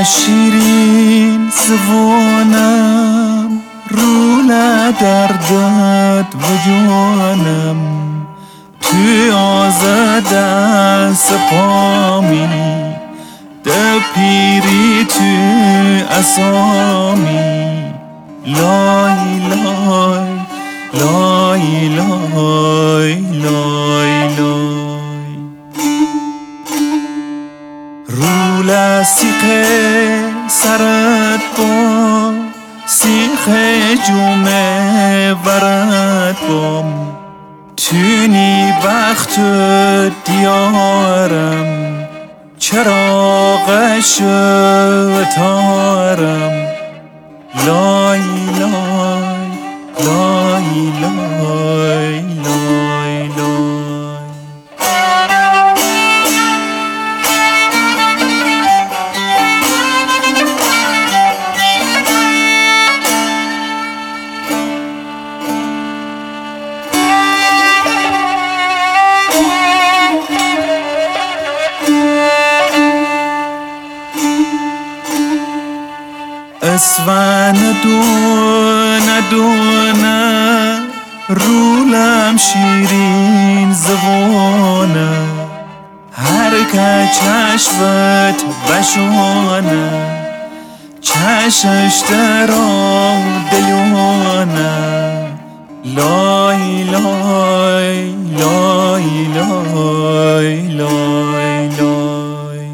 شیرین زبانم روله دردت و جانم توی آزاده سپامی ده پیری توی اسامی لای لای لای لای لای لای روله سیخه سرت با سیخه جمعه ورد بام تونی بخت دیارم چراغش تارم لای لای لای لای لای لای اسفن دونه دونه رولم شیرین زبانه هر که چشمت بشانه چشش درا دیانه لای لای لای لای لای لای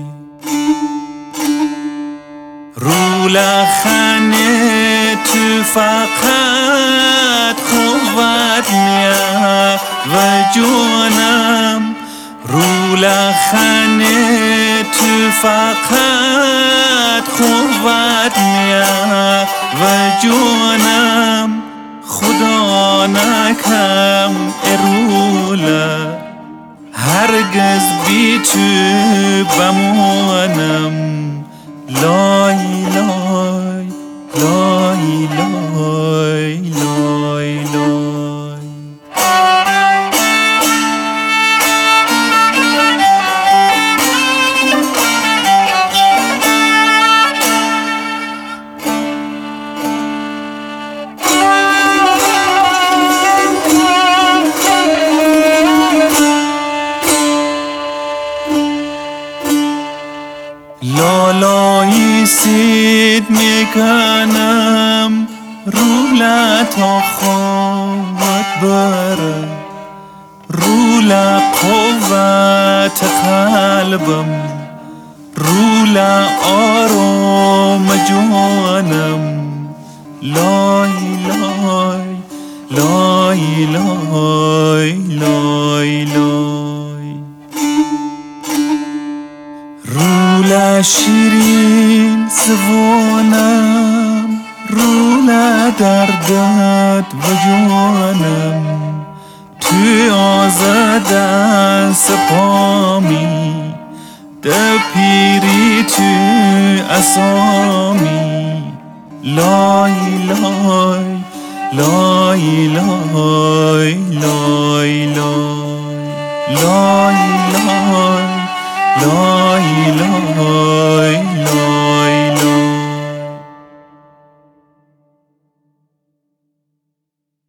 روله خانه تو فقط قوت میه و جونم روله خانه تو فقط قوت میه و جونم خدا نکم روله هرگز بی تو بمانم لای لای لای لای لای لای لالایی سید میکنم روله تا خوابت بره روله قوت قلبم روله آرام جانم لای لای لای لای لای لای روله شیرین زبانم روله دردت و جانم توی آزاده سپامی ده پیری توی اسامی لای لای لای لای لای لای لای لای لای لای